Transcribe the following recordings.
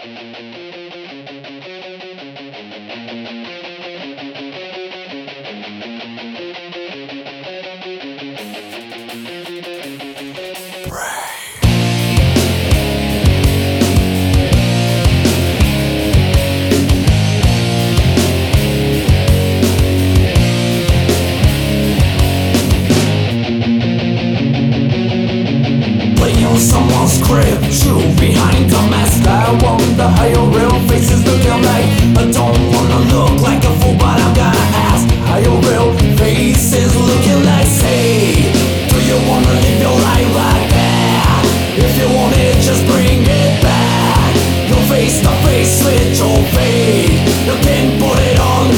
Someone's crib, true behind the mask. I wonder how your real face is looking like. I don't wanna look like a fool, but I'm gonna ask how your real face is looking like. Say, do you wanna live your life like that? If you want it, just bring it back. Your face to face with your fate. You can put it on.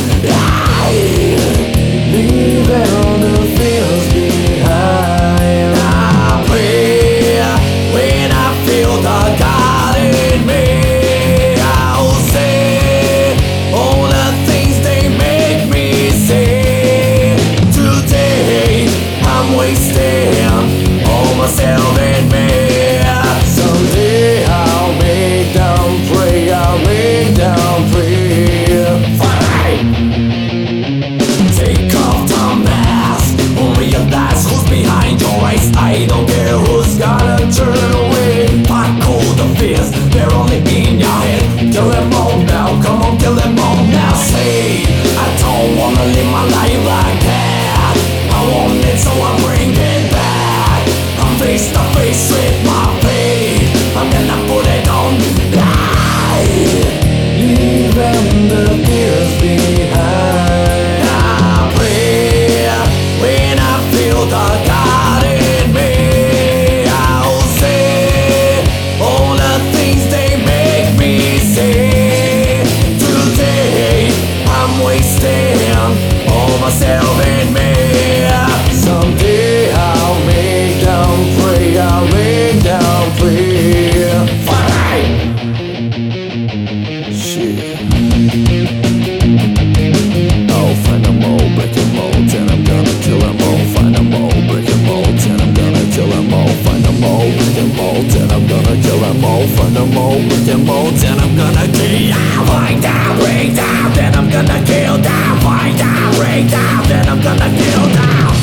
Leave all the fears behind. I pray when I feel the God in me. I'll say all the things they make me say. Today I'm wasting all myself in me. Someday I'll make them pray. I'll make them pray. Fine. Take off the mask, realize who's behind your eyes. I don't care who's gonna turn away. Pack all the fears, they're only in your head. Kill them all now, come on, kill them all now. Say, I don't wanna live my life like that. I want it, so I bring it back. I'm face to face with my fate. I'm gonna put it on. Leaving the fears behind. I pray when I feel the God in me. I'll say all the things they make me say. Today I'm wasting all myself in me. Someday I'll make them pray. I'll make them pray. Fine. Shit. I'll find them all, break them all, and I'm gonna kill them all. Find them all, break them all, and I'm gonna kill them all. Find them all, break them all, and I'm gonna kill them all. Find them all, break them all, and I'm gonna kill down. Find down, break down, then I'm gonna kill down. Find down, break down, then I'm gonna kill down.